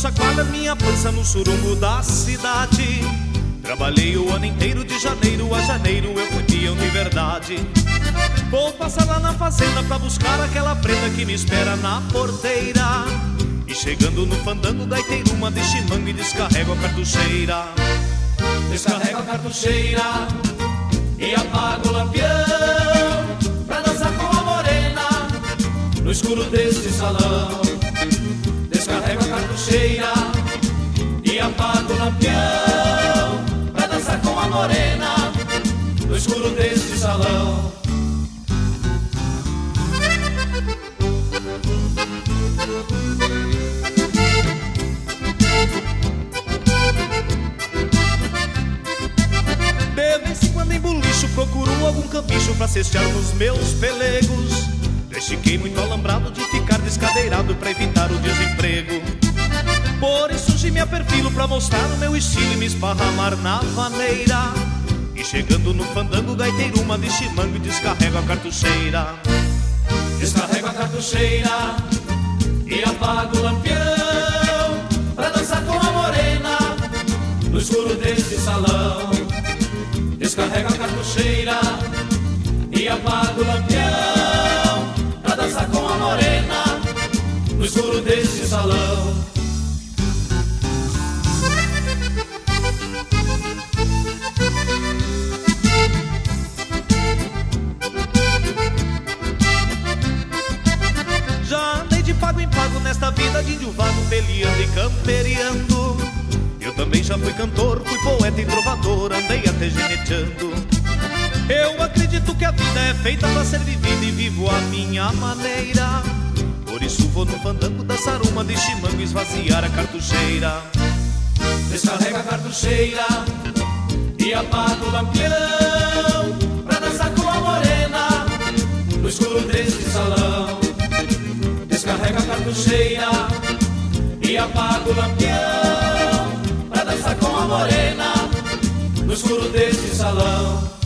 chacoalha minha pança no surungo da cidade. Trabalhei o ano inteiro, de janeiro a janeiro eu fui peão de verdade. Vou passar lá na fazenda pra buscar aquela prenda que me espera na porteira. E chegando no fandango, gaiteiro, uma de chimango e descarrego a cartucheira. Descarrego a cartucheira e apago o lampião pra dançar com a morena no escuro deste salão. Descarrego a cartucheira e apago o lampião pra dançar com a morena no escuro deste salão. De vez em quando em bolicho procuro algum cambicho pra cestear nos meus pelegos. Já estiquei muito alambrado de ficar descadeirado pra evitar o desemprego. Por isso hoje me aperfilo pra mostrar o meu estilo e me esparramar na vaneira. E chegando no fandango, gaiteiro, uma de chimango e descarrego a cartucheira. Descarrego a cartucheira e apago o lampião pra dançar com a morena no escuro deste salão. Descarrego a cartucheira e apago o lampião pra dançar com a morena no escuro deste salão. Já andei de pago em pago nesta vida de índio vago, peleando e camperiando. Eu também já fui cantor, fui poeta e trovador, andei até geneteando. Eu acredito que a vida é feita pra ser vivida e vivo a minha maneira. Por isso vou no fandango dançar uma de chimango e esvaziar a cartucheira. Descarrego a cartucheira e apago o lampião pra dançar com a morena no escuro deste salão. Descarrego a cartucheira e apago o lampião pra dançar com a morena no escuro deste salão.